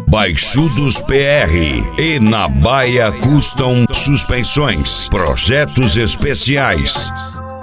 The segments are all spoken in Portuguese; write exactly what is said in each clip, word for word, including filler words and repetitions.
Baixudos P R e na Baia Custom Suspensões. Projetos especiais.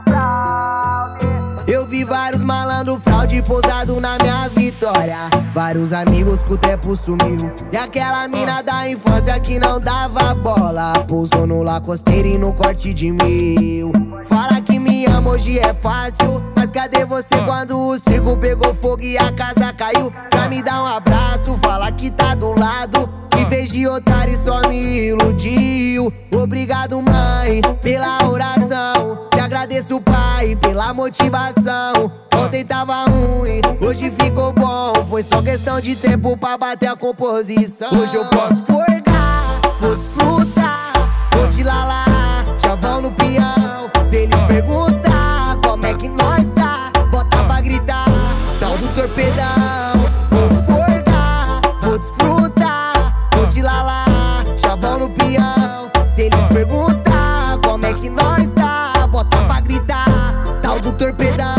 Eu vi vários malandro fraude pousado na minha vitória. Vários amigos que o tempo sumiu. E aquela mina da infância que não dava bola pousou no lacosteiro e no corte de mil. Fala que me ama, hoje é fácil, mas cadê você quando o circo pegou fogo e a casa caiu? Pra me dar um abraço, fala que tá do lado. Me fez de otário e só me iludiu. Obrigado, mãe, pela oração. Te agradeço, pai, pela motivação. Ontem tava ruim, hoje ficou bom. Foi só questão de tempo pra bater a composição. Hoje eu posso forgar, vou desfrutar, vou te lalar, chavão no peão. Se eles perguntar como é que nós tá, bota pra gritar, tal do torpedão. Vou forgar, vou desfrutar, vou te lalar, chavão no peão. Se eles perguntar como é que nós tá, bota pra gritar, tal do torpedão.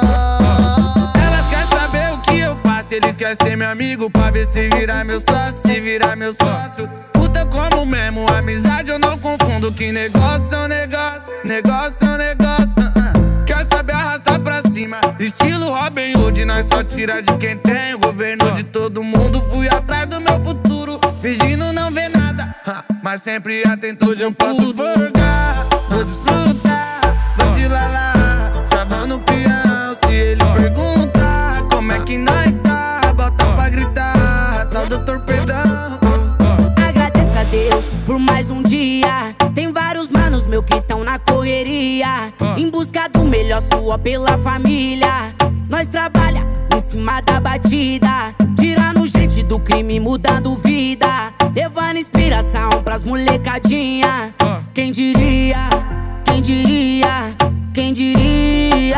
Elas querem saber o que eu faço, eles querem ser meu amigo pra ver se virar meu sócio, se virar meu sócio. Puta como mesmo, amizade eu não confundo. Que negócio é um negócio, negócio é um negócio. uh -uh. Quer saber arrastar pra cima, estilo Robin Hood. Nós só tira de quem tem, o governo de todo mundo. Fui atrás do meu futuro, fingindo não ver nada, uh, mas sempre atento. Hoje eu posso forgar, vou desfrutar, vou te lalar, chavão no peão. Se ele perguntar como é que nós tá, bota pra gritar, tal do torpedão. Agradeço a Deus por mais um dia. Tem vários manos meu que tão na correria, em busca do melhor, sua pela família. Nós trabalha em cima da batida, tirando gente do crime, mudando vida, levando inspiração pras molecadinha. Quem diria, quem diria, quem diria?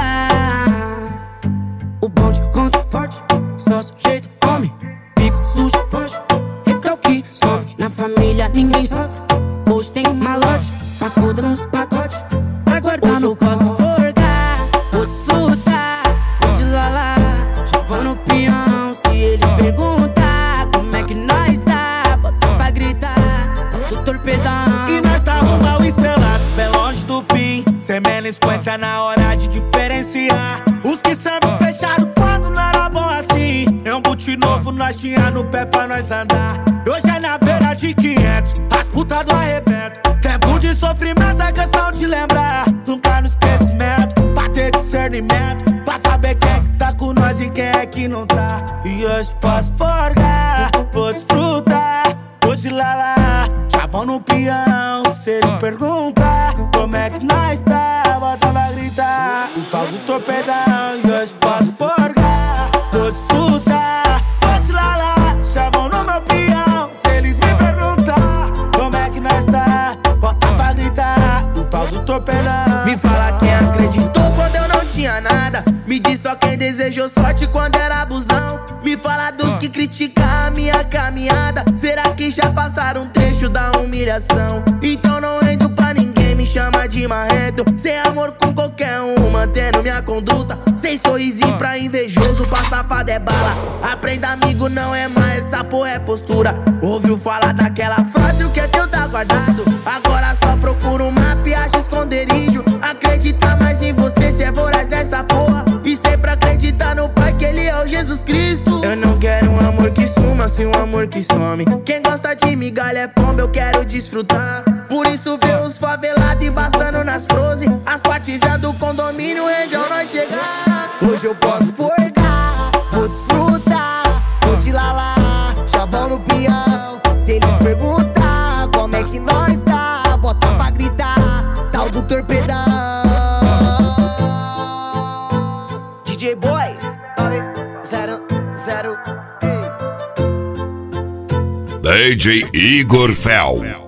O bonde conta forte, só sujeito come, fico sujo, foge, recalque, sobe. Na família ninguém sofre, hoje tem malote, pacuda nos pacotes, pra guardar no cosmo. Forgar, vou desfrutar, vou te lalar, chavão no peão. Se eles perguntar como é que nós tá, bota pra gritar, do torpedão. E nós tá rumo ao estrelado, bem longe do fim, sem melisquência na hora de diferenciar. Os que sempre fecharam quando não era bom assim, é um boot novo, nós tinha no pé pra nós andar. Hoje é na beira de quinhentos, as putas do arrebento. Tempo de sofrimento é questão de lembrar, nunca no esquecimento, pra ter discernimento, pra saber quem é que tá com nós e quem é que não tá. E hoje posso forgar, vou desfrutar, vou te lalar, chavão no peão. Se eles perguntar como é que nós tá, bota pra gritar, o tal do torpedão. E hoje posso forgar, vou desfrutar, vou te lalar, chavão no meu peão. Se eles me perguntar como é que nós tá, bota pra gritar, o tal do torpedão. Me fala quem acreditou quando eu não tinha nada, me diz só quem desejou sorte quando era abusão. Me fala dos que criticam a minha caminhada, será que já passaram um trecho da humilhação? Então não rendo pra ninguém, me chama de marrento, sem amor com qualquer um, mantendo minha conduta, sem sorrisinho pra invejoso, pra safado é bala. Aprenda amigo, não é mais, essa porra é postura. Ouviu falar daquela frase, o que é teu tá guardado, agora só procura um mapa e acha esconderijo. Acredita mais em você, cê é voraz dessa porra, e sempre acreditar no Pai que Ele é o Jesus Cristo. Eu não quero um amor que suma, sim um amor que some. Quem gosta de migalha é pomba, eu quero desfrutar. Por isso vê os favelados embaçando nas frozen, as patizas do condomínio rende ao nós chegar. Hoje eu posso forgar, vou desfrutar, vou te lalar, chavão no peão. Se eles perguntar como é que nós tá, bota pra gritar, tal do torpedão. D J Boy, nove zero zero. D J Igor Fel.